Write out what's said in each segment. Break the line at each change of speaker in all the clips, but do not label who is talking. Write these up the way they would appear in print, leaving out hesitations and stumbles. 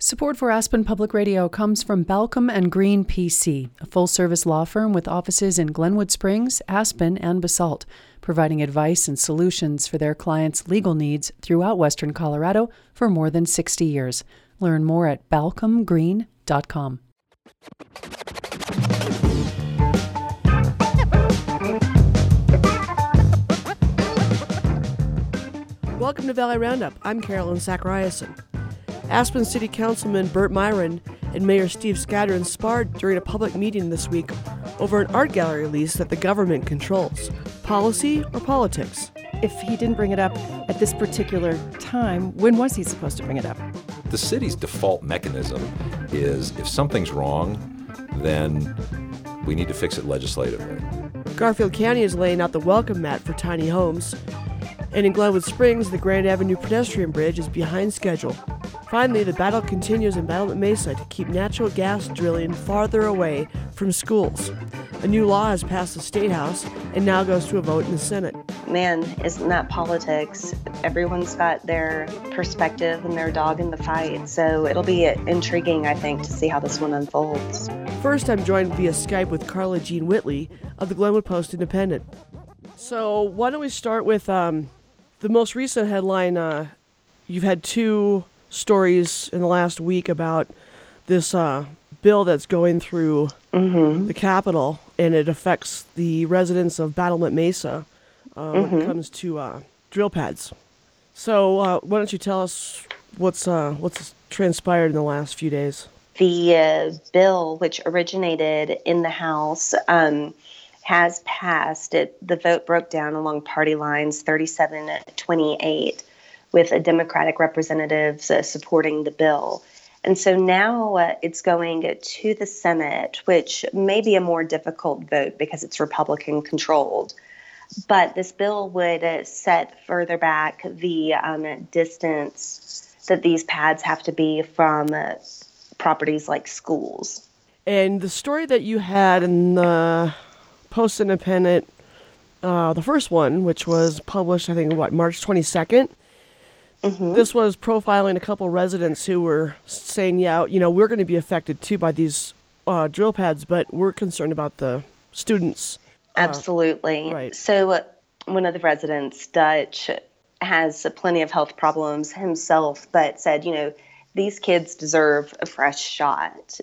Support for Aspen Public Radio comes from Balcom and Green PC, a full-service law firm with offices in Glenwood Springs, Aspen, and Basalt, providing advice and solutions for their clients' legal needs throughout Western Colorado for more than 60 years. Learn more at balcomgreen.com.
Welcome to Valley Roundup. I'm Carolyn Zachariason. Aspen City Councilman Burt Myron and Mayor Steve Skadron sparred during a public meeting this week over an art gallery lease that the government controls. Policy or politics?
If he didn't bring it up at this particular time, when was he supposed to bring it up?
The city's default mechanism is if something's wrong, then we need to fix it legislatively.
Garfield County is laying out the welcome mat for tiny homes. And in Glenwood Springs, the Grand Avenue pedestrian bridge is behind schedule. Finally, the battle continues in Battlement Mesa to keep natural gas drilling farther away from schools. A new law has passed the State House and now goes to a vote in the Senate.
Man, isn't that politics? Everyone's got their perspective and their dog in the fight, so it'll be intriguing, I think, to see how this one unfolds.
First, I'm joined via Skype with Carla Jean Whitley of the Glenwood Post-Independent. So why don't we start with the most recent headline. You've had two stories in the last week about this bill that's going through the Capitol, and it affects the residents of Battlement Mesa when it comes to drill pads. So why don't you tell us what's transpired in the last few days?
The bill, which originated in the House, has passed. The vote broke down along party lines, 37-28, with a Democratic representatives supporting the bill. And so now it's going to the Senate, which may be a more difficult vote because it's Republican controlled. But this bill would set further back the distance that these pads have to be from properties like schools.
And the story that you had in the Post-Independent, the first one, which was published, I think, March 22nd, this was profiling a couple residents who were saying, we're going to be affected too by these drill pads, but we're concerned about the students.
Absolutely.
Right.
So one of the residents, Dutch, has plenty of health problems himself, but said, these kids deserve a fresh shot.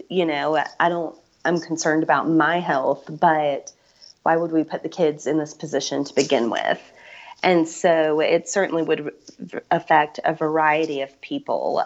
I'm concerned about my health, but why would we put the kids in this position to begin with? And so it certainly would affect a variety of people.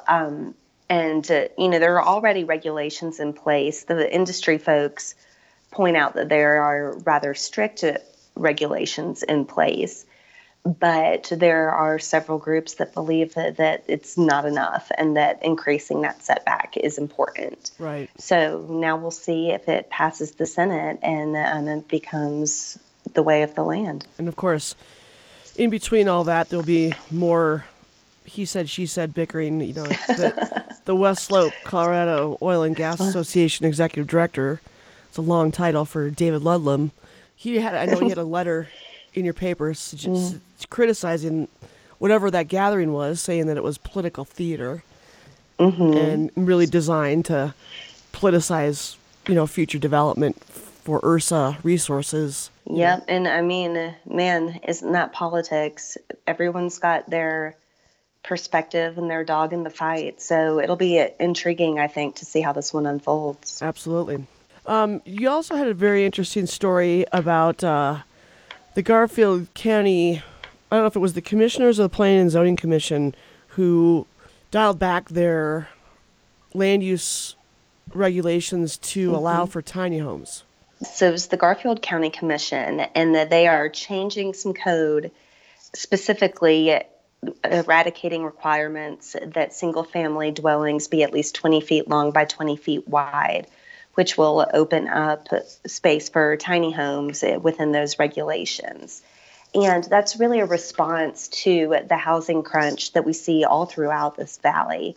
There are already regulations in place. The industry folks point out that there are rather strict regulations in place, but there are several groups that believe that it's not enough and that increasing that setback is important.
Right.
So now we'll see if it passes the Senate and it becomes the way of the land.
And of course, in between all that, there'll be more he said, she said bickering. The West Slope, Colorado Oil and Gas Association Executive Director. It's a long title for David Ludlam. I know he had a letter in your papers criticizing whatever that gathering was, saying that it was political theater and really designed to politicize, future development for Ursa resources.
Yep. And I mean, man, isn't that politics? Everyone's got their perspective and their dog in the fight. So it'll be intriguing, I think, to see how this one unfolds.
Absolutely. You also had a very interesting story about the Garfield County, I don't know if it was the commissioners or the Planning and Zoning Commission, who dialed back their land use regulations to allow for tiny homes.
So it's the Garfield County Commission, and that they are changing some code, specifically eradicating requirements that single-family dwellings be at least 20 feet long by 20 feet wide, which will open up space for tiny homes within those regulations. And that's really a response to the housing crunch that we see all throughout this valley.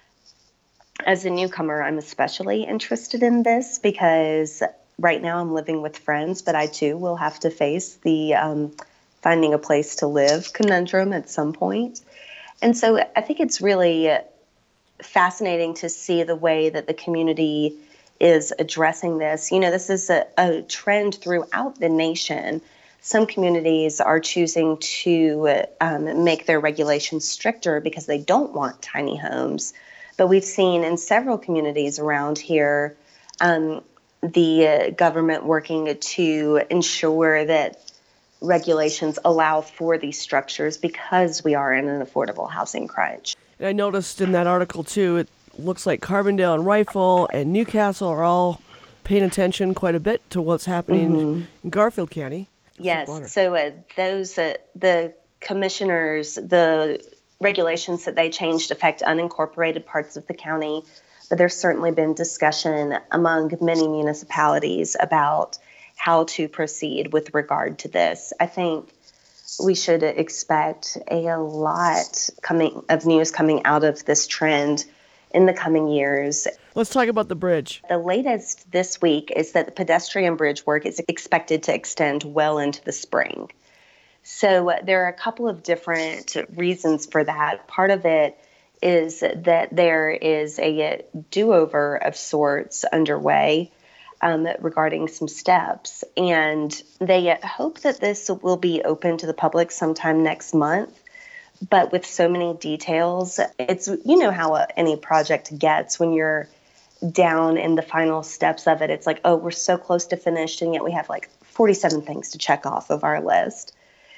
As a newcomer, I'm especially interested in this because right now I'm living with friends, but I too will have to face the finding a place to live conundrum at some point. And so I think it's really fascinating to see the way that the community is addressing this. This is a trend throughout the nation. Some communities are choosing to make their regulations stricter because they don't want tiny homes. But we've seen in several communities around here the government working to ensure that regulations allow for these structures because we are in an affordable housing crunch.
And I noticed in that article, too, it looks like Carbondale and Rifle and Newcastle are all paying attention quite a bit to what's happening in Garfield County.
Yes, so the commissioners, the regulations that they changed affect unincorporated parts of the county, but there's certainly been discussion among many municipalities about how to proceed with regard to this. I think we should expect a lot of news coming out of this trend in the coming years.
Let's talk about the bridge.
The latest this week is that the pedestrian bridge work is expected to extend well into the spring. So there are a couple of different reasons for that. Part of it is that there is a do-over of sorts underway regarding some steps. And they hope that this will be open to the public sometime next month. But with so many details, it's, how any project gets when you're down in the final steps of it. It's like, oh, we're so close to finished, and yet we have like 47 things to check off of our list.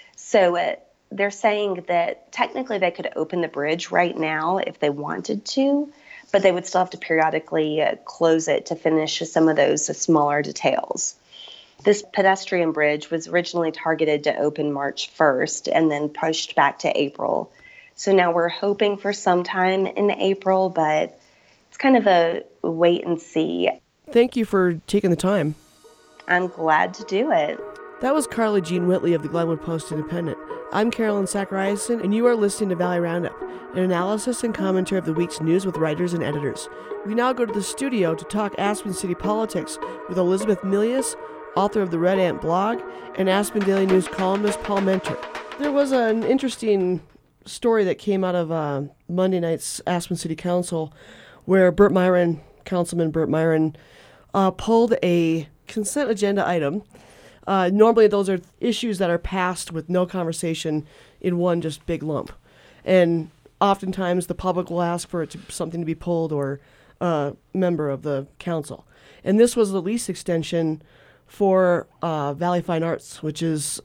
So they're saying that technically they could open the bridge right now if they wanted to, but they would still have to periodically close it to finish some of those smaller details. This pedestrian bridge was originally targeted to open March 1st and then pushed back to April. So now we're hoping for sometime in April, but it's kind of a wait and see.
Thank you for taking the time.
I'm glad to do it.
That was Carly Jean Whitley of the Glenwood Post-Independent. I'm Carolyn Zachariason, and you are listening to Valley Roundup, an analysis and commentary of the week's news with writers and editors. We now go to the studio to talk Aspen City politics with Elizabeth Milius, author of the Red Ant blog, and Aspen Daily News columnist Paul Mentor. There was an interesting story that came out of Monday night's Aspen City Council where Councilman Burt Myron, pulled a consent agenda item. Normally those are issues that are passed with no conversation in one just big lump. And oftentimes the public will ask for something to be pulled or a member of the council. And this was the lease extension for Valley Fine Arts, which is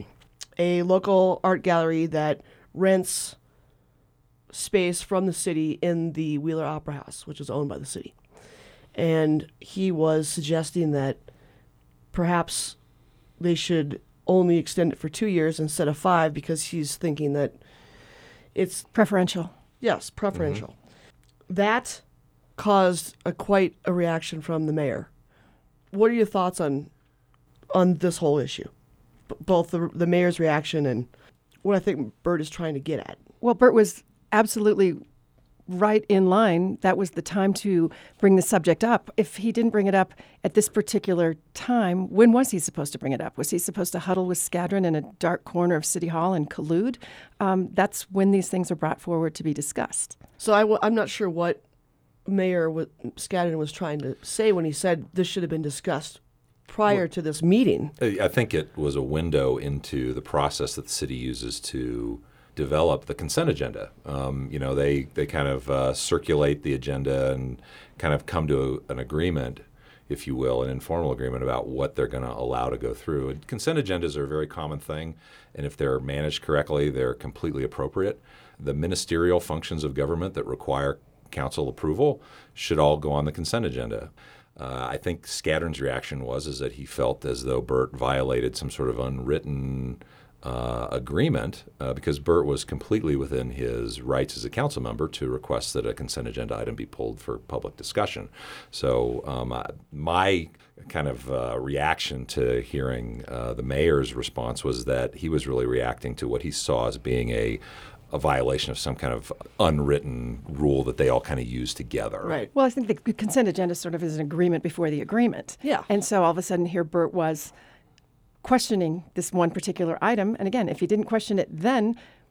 a local art gallery that rents space from the city in the Wheeler Opera House, which is owned by the city. And he was suggesting that perhaps they should only extend it for 2 years instead of 5 because he's thinking that it's
preferential.
Yes, preferential. Mm-hmm. That caused quite a reaction from the mayor. What are your thoughts on this whole issue? Both the mayor's reaction and what I think Burt is trying to get at.
Well, Burt was absolutely right in line. That was the time to bring the subject up. If he didn't bring it up at this particular time, when was he supposed to bring it up? Was he supposed to huddle with Skadron in a dark corner of City Hall and collude? That's when these things are brought forward to be discussed.
So I'm not sure what Mayor Skadron was trying to say when he said this should have been discussed prior to this meeting.
I think it was a window into the process that the city uses to develop the consent agenda. They kind of circulate the agenda and kind of come to an agreement, if you will, an informal agreement about what they're going to allow to go through. And consent agendas are a very common thing, and if they're managed correctly, they're completely appropriate. The ministerial functions of government that require council approval should all go on the consent agenda. I think Skadron's reaction was that he felt as though Burt violated some sort of unwritten agreement because Burt was completely within his rights as a council member to request that a consent agenda item be pulled for public discussion. So my kind of reaction to hearing the mayor's response was that he was really reacting to what he saw as being a violation of some kind of unwritten rule that they all kind of use together.
Right.
Well, I think the consent agenda sort of is an agreement before the agreement.
Yeah.
And so all of a sudden here Burt was questioning this one particular item. And again, if he didn't question it then,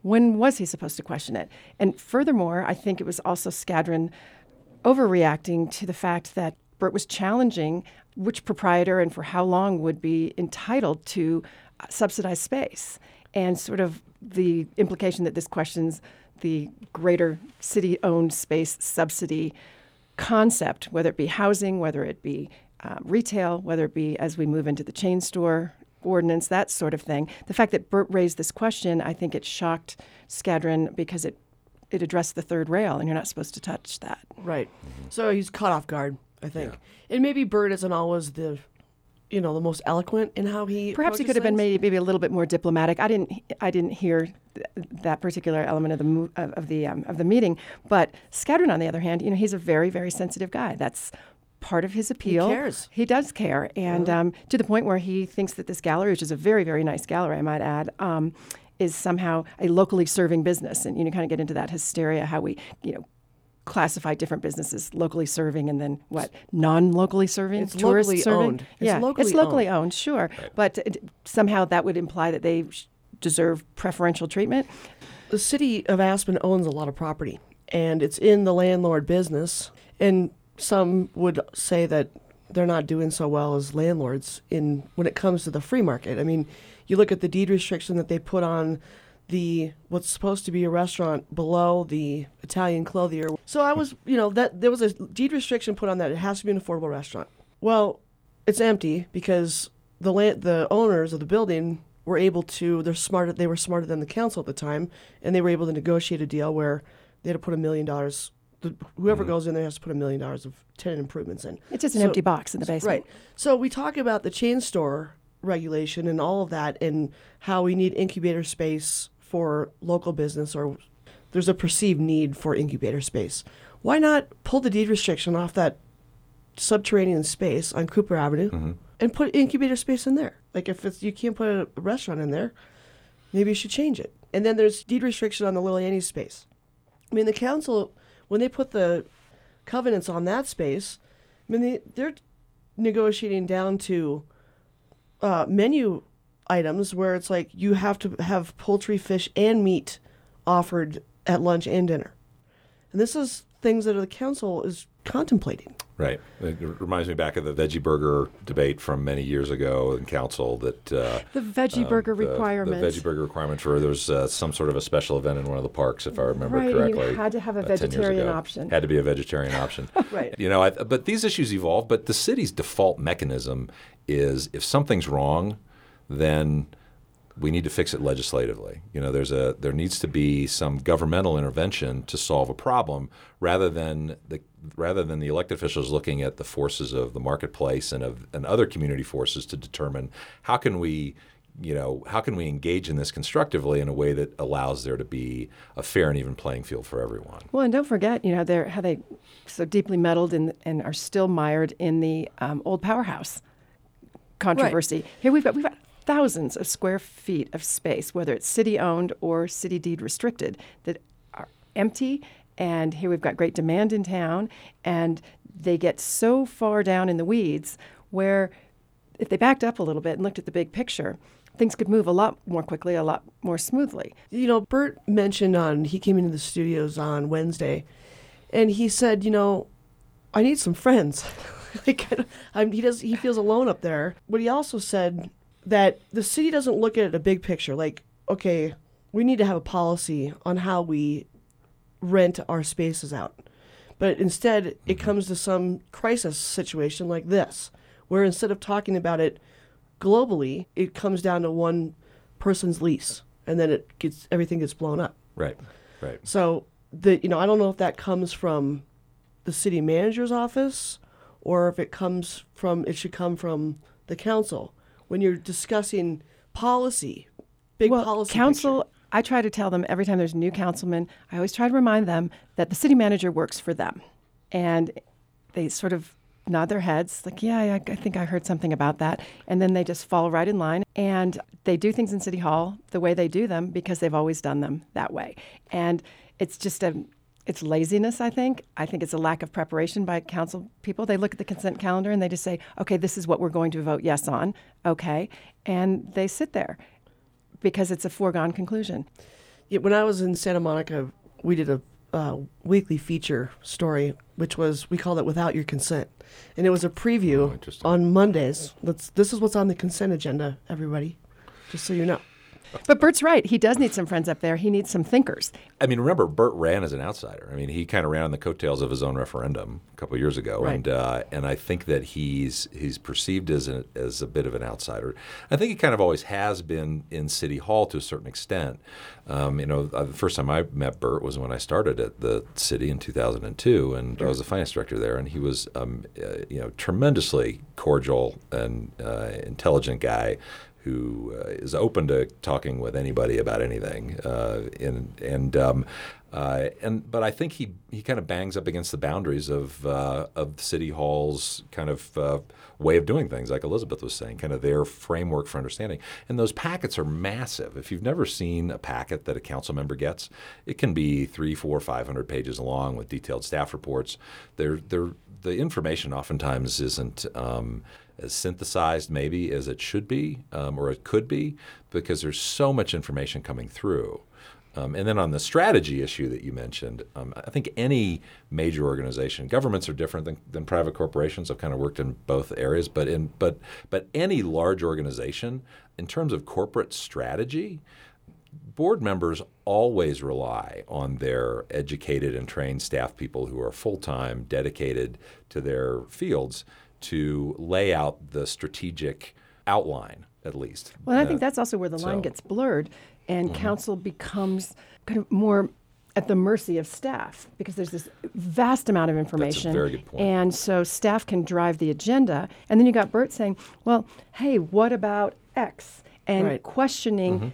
When was he supposed to question it? And furthermore, I think it was also Skadron overreacting to the fact that Burt was challenging which proprietor and for how long would be entitled to subsidized space, and sort of the implication that this questions the greater city-owned space subsidy concept, whether it be housing, whether it be retail, whether it be as we move into the chain store ordinance, that sort of thing. The fact that Burt raised this question, I think it shocked Skadron because it addressed the third rail, and you're not supposed to touch that.
Right. So he's caught off guard, I think. Yeah. And maybe Burt isn't always the most eloquent in how he
perhaps he could have been maybe a little bit more diplomatic. I didn't hear that particular element of the meeting, but Skadron, on the other hand, he's a very, very sensitive guy. That's part of his appeal.
He cares.
He does care, and to the point where he thinks that this gallery, which is a very, very nice gallery, I might add, is somehow a locally serving business, and kind of get into that hysteria how we classify different businesses, locally serving and then non-locally serving?
It's locally owned.
It's locally owned, sure. Right. But somehow that would imply that they deserve preferential treatment.
The city of Aspen owns a lot of property, and it's in the landlord business. And some would say that they're not doing so well as landlords when it comes to the free market. I mean, you look at the deed restriction that they put on what's supposed to be a restaurant below the Italian clothier. So I was, that there was a deed restriction put on that it has to be an affordable restaurant. Well, it's empty because the owners of the building were able to. They were smarter than the council at the time, and they were able to negotiate a deal where they had to put $1 million. Whoever goes in there has to put $1 million of tenant improvements in.
It's just an empty box in the basement.
Right. So we talk about the chain store regulation and all of that, and how we need incubator space for local business, or there's a perceived need for incubator space. Why not pull the deed restriction off that subterranean space on Cooper Avenue and put incubator space in there? Like if you can't put a restaurant in there, maybe you should change it. And then there's deed restriction on the Little Annie's space. I mean, the council, when they put the covenants on that space, I mean, they're negotiating down to menu items where it's like you have to have poultry, fish, and meat offered at lunch and dinner. And this is things that the council is contemplating.
Right. It reminds me back of the veggie burger debate from many years ago in council that
the veggie burger requirement.
The veggie burger requirement for there was some sort of a special event in one of the parks, if I remember correctly.
Right, you had to have a vegetarian option.
Had to be a vegetarian option.
Right.
But these issues evolve. But the city's default mechanism is if something's wrong, then we need to fix it legislatively. There needs to be some governmental intervention to solve a problem rather than the elected officials looking at the forces of the marketplace and other community forces to determine how can we engage in this constructively in a way that allows there to be a fair and even playing field for everyone.
Well, and don't forget, how they so deeply meddled and are still mired in the old powerhouse controversy. Right. Here we've got thousands of square feet of space, whether it's city-owned or city deed restricted, that are empty. And here we've got great demand in town, and they get so far down in the weeds where if they backed up a little bit and looked at the big picture, things could move a lot more quickly, a lot more smoothly.
Burt mentioned he came into the studios on Wednesday, and he said, I need some friends. He feels alone up there. But he also said that the city doesn't look at a big picture. Like, okay, we need to have a policy on how we rent our spaces out. But instead, it comes to some crisis situation like this, where instead of talking about it globally, it comes down to one person's lease, and then everything gets blown up.
Right.
So I don't know if that comes from the city manager's office, or if it should come from the council. When you're discussing policy, policy
council,
picture.
I try to tell them every time there's a new councilman, I always try to remind them that the city manager works for them. And they sort of nod their heads like, yeah, I think I heard something about that. And then they just fall right in line. And they do things in City Hall the way they do them because they've always done them that way. And it's just it's laziness, I think. I think it's a lack of preparation by council people. They look at the consent calendar and they just say, okay, this is what we're going to vote yes on. Okay. And they sit there because it's a foregone conclusion.
Yeah, when I was in Santa Monica, we did a weekly feature story, which was, we called it Without Your Consent. And it was a preview on Mondays. This is what's on the consent agenda, everybody, just so you know.
But Bert's right. He does need some friends up there. He needs some thinkers.
I mean, remember, Bert ran as an outsider. I mean, he kind of ran on the coattails of his own referendum a couple of years ago,
right.
And I think that he's perceived as a bit of an outsider. I think he kind of always has been in City Hall to a certain extent. The first time I met Bert was when I started at the city in 2002, and I was the finance director there, and he was tremendously cordial and intelligent guy who is open to talking with anybody about anything, but I think he kind of bangs up against the boundaries of City Hall's kind of way of doing things, like Elizabeth was saying, kind of their framework for understanding. And those packets are massive. If you've never seen a packet that a council member gets, it can be 300, 400, 500 pages long with detailed staff reports. The information oftentimes isn't as synthesized maybe as it should be or it could be, because there's so much information coming through. And then on the strategy issue that you mentioned, I think any major organization, governments are different than private corporations. I've kind of worked in both areas, but any large organization, in terms of corporate strategy, board members always rely on their educated and trained staff people who are full-time, dedicated to their fields, to lay out the strategic outline, at least.
Well, I think that's also where the line gets blurred, and council becomes kind of more at the mercy of staff, because there's this vast amount of information.
That's a very good point.
And so staff can drive the agenda. And then you got Bert saying, well, hey, what about X? And questioning,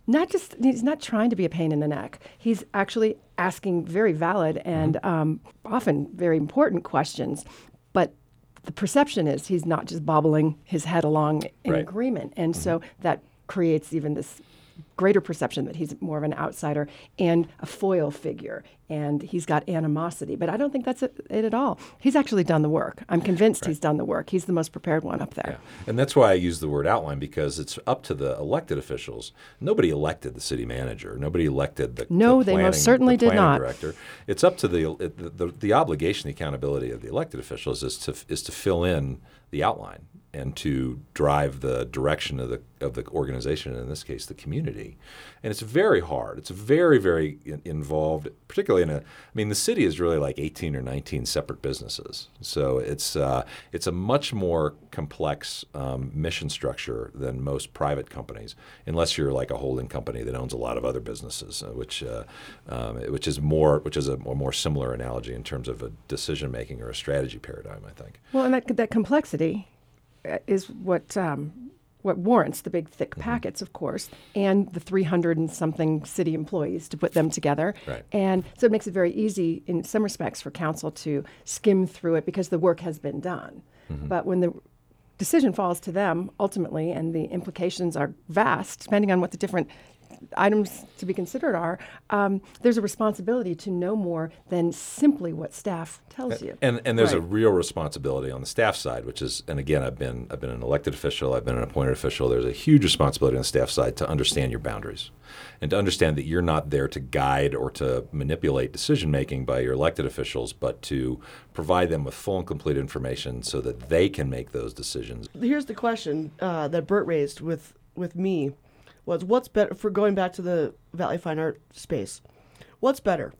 he's not trying to be a pain in the neck. He's actually asking very valid and often very important questions. But the perception is he's not just bobbling his head along in agreement. And so that creates even this greater perception that he's more of an outsider and a foil figure, and he's got animosity. But I don't think that's it at all. He's actually done the work. I'm convinced he's done the work. He's the most prepared one up there.
Yeah. And that's why I use the word outline, because it's up to the elected officials. Nobody elected the city manager. Nobody elected the
they most certainly did not.
Director. It's up to the obligation, the accountability of the elected officials is to fill in the outline and to drive the direction of the organization, in this case, the community. And it's very hard. It's very, very involved, particularly the city is really like 18 or 19 separate businesses. So it's a much more complex mission structure than most private companies, unless you're like a holding company that owns a lot of other businesses, which is a more similar analogy in terms of a decision making or a strategy paradigm, I think.
Well, and that complexity is what warrants the big, thick packets, of course, and the 300 and something city employees to put them together.
Right.
And so it makes it very easy in some respects for council to skim through it because the work has been done. But when the decision falls to them ultimately, and the implications are vast, depending on what the different items to be considered are, there's a responsibility to know more than simply what staff tells you.
And there's a real responsibility on the staff side, which is, and again, I've been an elected official, I've been an appointed official. There's a huge responsibility on the staff side to understand your boundaries and to understand that you're not there to guide or to manipulate decision making by your elected officials, but to provide them with full and complete information so that they can make those decisions.
Here's the question that Bert raised with me. What's better, for going back to the Valley Fine Art space, what's better?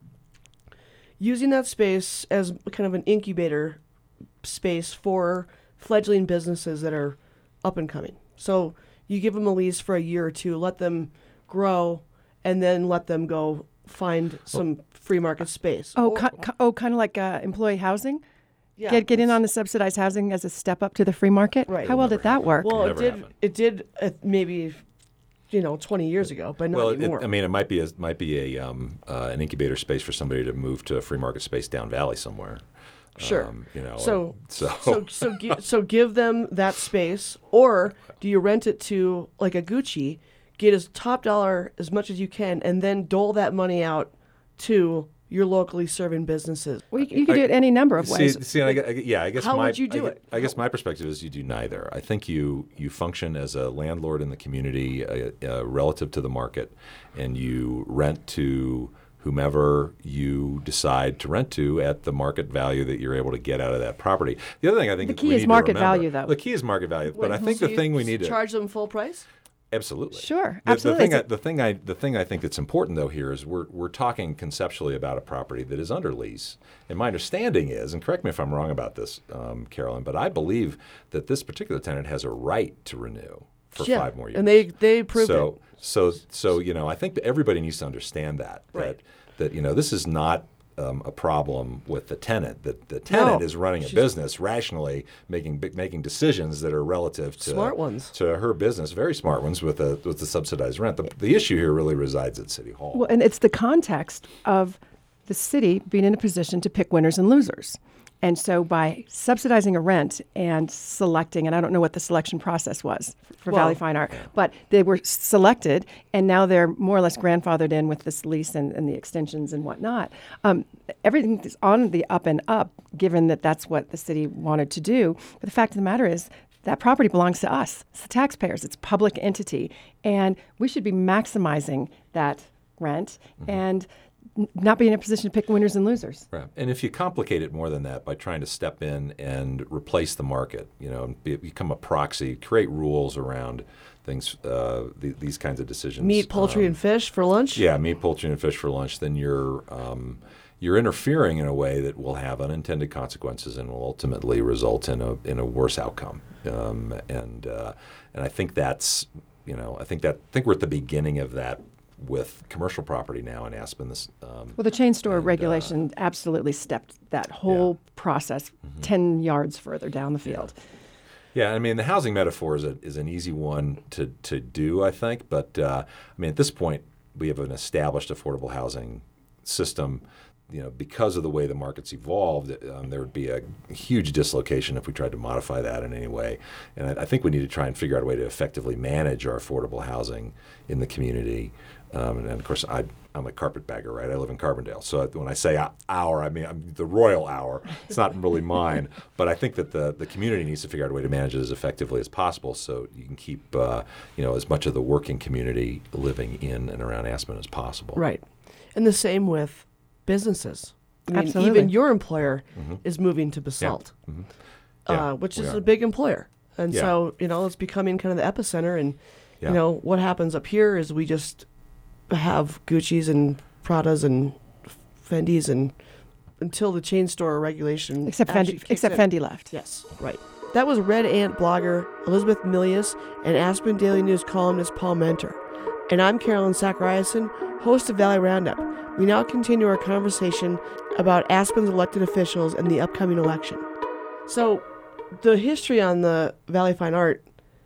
Using that space as kind of an incubator space for fledgling businesses that are up and coming. So you give them a lease for a year or two, let them grow, and then let them go find some free market space.
Kind of like employee housing?
Yeah.
Get in on the subsidized housing as a step up to the free market?
Right.
How well did that work?
Well, it did maybe 20 years ago, but not anymore.
It might be an incubator space for somebody to move to a free market space down valley somewhere.
Sure. So give them that space, or do you rent it to like a Gucci, get as top dollar as much as you can, and then dole that money out to your locally serving businesses.
Well, you could do it any number of ways.
I guess
How would you do it?
I guess my perspective is you do neither. I think you function as a landlord in the community relative to the market, and you rent to whomever you decide to rent to at the market value that you're able to get out of that property. The other thing I think
The key
we
is
need
market
to remember,
value, though.
The key is market value, but I think the thing we need to
charge them full price.
absolutely
Sure, absolutely.
The thing I think that's important though here is we're talking conceptually about a property that is under lease, and my understanding is, and correct me if I'm wrong about this, Carolyn, but I believe that this particular tenant has a right to renew for 5 more years,
and they proved it.
So I think that everybody needs to understand that
Right.
that this is not a problem with the tenant. That the tenant is running a business rationally, making decisions that are relative to
Smart ones.
to her business, very smart ones with the subsidized rent. The issue here really resides at City Hall.
Well, and it's the context of the city being in a position to pick winners and losers. And so by subsidizing a rent and selecting, and I don't know what the selection process was for Valley Fine Art, but they were selected, and now they're more or less grandfathered in with this lease and the extensions and whatnot. Everything is on the up and up, given that that's what the city wanted to do. But the fact of the matter is, that property belongs to us. It's the taxpayers. It's a public entity. And we should be maximizing that rent and not be in a position to pick winners and losers.
Right. And if you complicate it more than that by trying to step in and replace the market, and become a proxy, create rules around things, these kinds of decisions.
Meat, poultry, and fish for lunch?
Yeah, meat, poultry, and fish for lunch. Then you're interfering in a way that will have unintended consequences and will ultimately result in a worse outcome. And I think that's, I think we're at the beginning of that with commercial property now in Aspen.
Well, the chain store regulation absolutely stepped that whole process 10 yards further down the field.
Yeah, I mean, the housing metaphor is an easy one to do, I think. But, at this point, we have an established affordable housing system. Because of the way the market's evolved, there would be a huge dislocation if we tried to modify that in any way. And I think we need to try and figure out a way to effectively manage our affordable housing in the community. And of course, I'm a carpetbagger, right? I live in Carbondale. So when I say our, I mean I'm the royal hour. It's not really mine. But I think that the community needs to figure out a way to manage it as effectively as possible so you can keep as much of the working community living in and around Aspen as possible.
Right. And the same with businesses. I mean,
Absolutely.
even your employer is moving to Basalt, which is a big employer. And so, it's becoming kind of the epicenter. And, what happens up here is we just have Gucci's and Pradas and Fendi's and until the chain store regulation
Except Fendi left.
Yes, right. That was Red Ant blogger Elizabeth Milius and Aspen Daily News columnist Paul Mentor. And I'm Carolyn Zachariason, host of Valley Roundup. We now continue our conversation about Aspen's elected officials and the upcoming election. So the history on the Valley Fine Art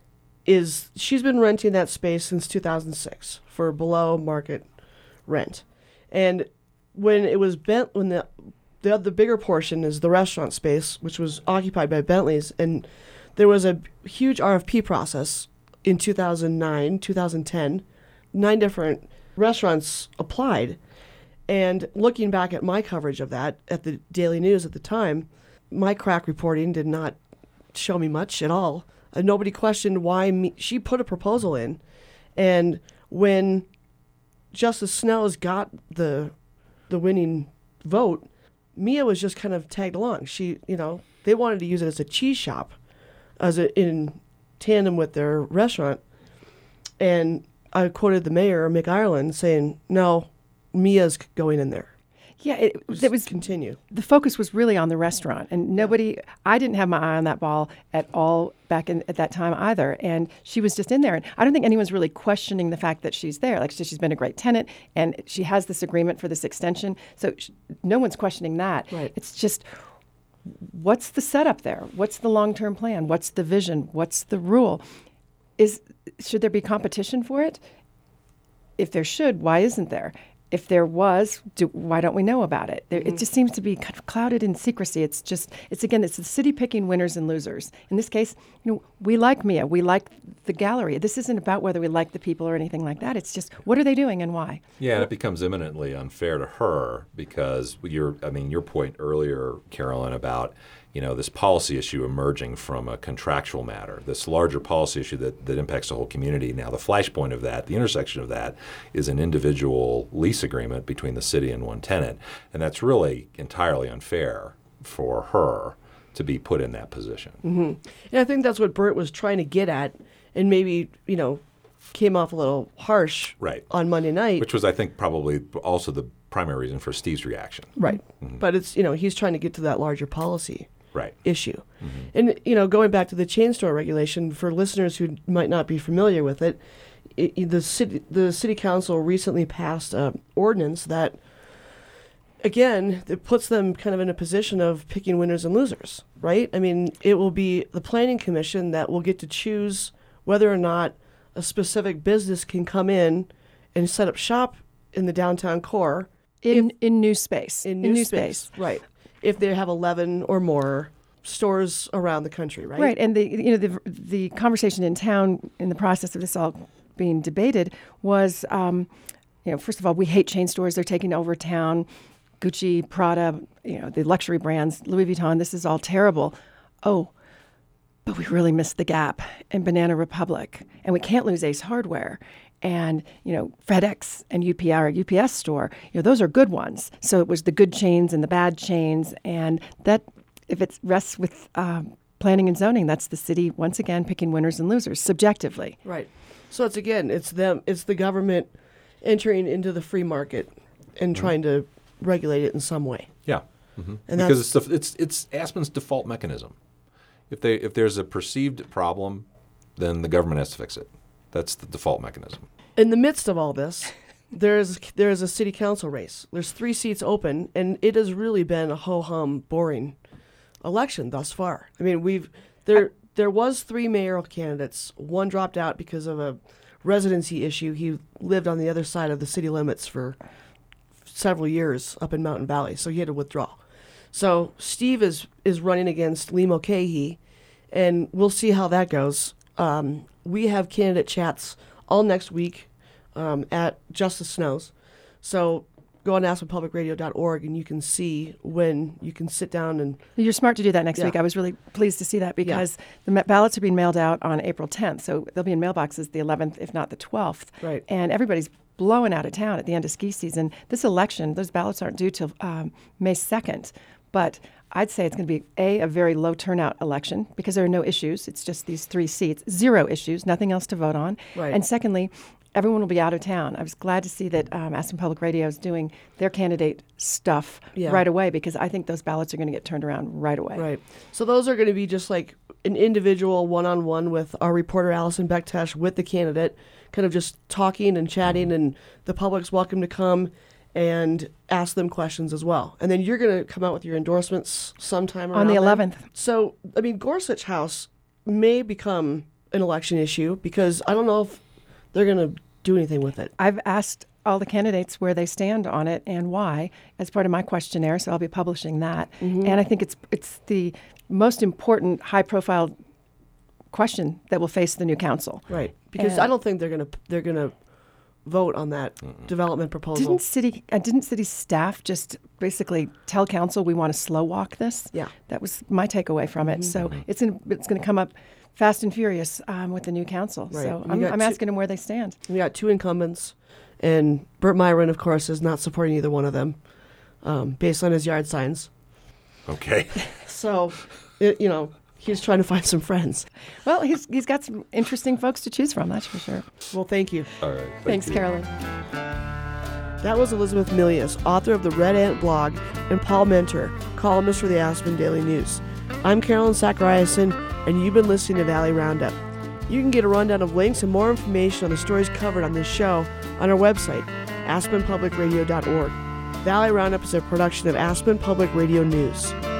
is she's been renting that space since 2006 for below market rent. And when it was when the bigger portion is the restaurant space, which was occupied by Bentley's, and there was a huge RFP process in 2009, 2010, 9 different restaurants applied. And looking back at my coverage of that at the Daily News at the time, my crack reporting did not show me much at all. Nobody questioned why she put a proposal in. And when Justice Snells got the winning vote, Mia was just kind of tagged along. She, they wanted to use it as a cheese shop, in tandem with their restaurant. And I quoted the mayor, Mick Ireland, saying, "No, Mia's going in there."
Yeah, it was
continue.
The focus was really on the restaurant, and I didn't have my eye on that ball at all back at that time either. And she was just in there, and I don't think anyone's really questioning the fact that she's there. Like she's been a great tenant, and she has this agreement for this extension, so no one's questioning that.
Right.
It's just, what's the setup there? What's the long-term plan? What's the vision? What's the rule? Should there be competition for it? If there should, why isn't there? if there was, why don't we know about it? It just seems to be kind of clouded in secrecy. It's the city picking winners and losers. In this case, we like Mia. We like the gallery. This isn't about whether we like the people or anything like that. It's just, what are they doing and why?
Yeah, and it becomes eminently unfair to her because your point earlier, Carolyn, about this policy issue emerging from a contractual matter, this larger policy issue that impacts the whole community. Now, the flashpoint of that, the intersection of that, is an individual lease agreement between the city and one tenant. And that's really entirely unfair for her to be put in that position.
Mm-hmm. And I think that's what Bert was trying to get at, and maybe, came off a little harsh on Monday night.
Which was, I think, probably also the primary reason for Steve's reaction.
Right. Mm-hmm. But it's, he's trying to get to that larger policy issue.
Mm-hmm.
And, going back to the chain store regulation, for listeners who might not be familiar with it, the city council recently passed an ordinance that, again, it puts them kind of in a position of picking winners and losers, right? I mean, it will be the planning commission that will get to choose whether or not a specific business can come in and set up shop in the downtown core.
In new space.
In new space, right. If they have 11 or more stores around the country, right?
Right, and the conversation in town in the process of this all being debated was, first of all, we hate chain stores. They're taking over town. Gucci, Prada, the luxury brands, Louis Vuitton, this is all terrible. Oh, but we really missed the Gap and Banana Republic, and we can't lose Ace Hardware. And, FedEx and UPS store, those are good ones. So it was the good chains and the bad chains. And that, if it rests with planning and zoning, that's the city, once again, picking winners and losers subjectively.
Right. So it's the government entering into the free market and trying to regulate it in some way.
Yeah. Mm-hmm. And because it's Aspen's default mechanism. If there's a perceived problem, then the government has to fix it. That's the default mechanism.
In the midst of all this, there's a city council race. There's 3 seats open, and it has really been a ho-hum, boring election thus far. I mean, there was 3 mayoral candidates. One dropped out because of a residency issue. He lived on the other side of the city limits for several years up in Mountain Valley, so he had to withdraw. So Steve is running against Lee Mulcahy, and we'll see how that goes. We have candidate chats all next week at Justice Snow's. So go on AspenPublicRadio.org and you can see when you can sit down and...
You're smart to do that next week. I was really pleased to see that because the ballots are being mailed out on April 10th. So they'll be in mailboxes the 11th, if not the 12th.
Right.
And everybody's blowing out of town at the end of ski season. This election, those ballots aren't due till May 2nd. But I'd say it's going to be, a very low turnout election because there are no issues. It's just these 3 seats, 0 issues, nothing else to vote on.
Right.
And secondly, everyone will be out of town. I was glad to see that Aspen Public Radio is doing their candidate stuff right away because I think those ballots are going to get turned around right away.
Right. So those are going to be just like an individual one-on-one with our reporter Allison Bektesh with the candidate, kind of just talking and chatting, and the public's welcome to come and ask them questions as well. And then you're going to come out with your endorsements sometime around
on the 11th.
Then. So, I mean, Gorsuch House may become an election issue because I don't know if they're going to do anything with it.
I've asked all the candidates where they stand on it and why as part of my questionnaire, so I'll be publishing that. Mm-hmm. And I think it's the most important high-profile question that will face the new council.
Right, because I don't think they're going to vote on that development proposal.
Didn't city staff just basically tell council we want to slow walk this?
Yeah,
that was my takeaway from it. So it's going to come up fast and furious with the new council.
Right.
So I'm asking them where they stand.
We got 2 incumbents, and Burt Myron, of course, is not supporting either one of them, based on his yard signs.
Okay.
So, he's trying to find some friends.
Well, he's got some interesting folks to choose from, that's for sure.
Well, thank you.
All right.
Thanks, Carolyn.
That was Elizabeth Milius, author of the Red Ant blog, and Paul Mentor, columnist for the Aspen Daily News. I'm Carolyn Zachariason, and you've been listening to Valley Roundup. You can get a rundown of links and more information on the stories covered on this show on our website, aspenpublicradio.org. Valley Roundup is a production of Aspen Public Radio News.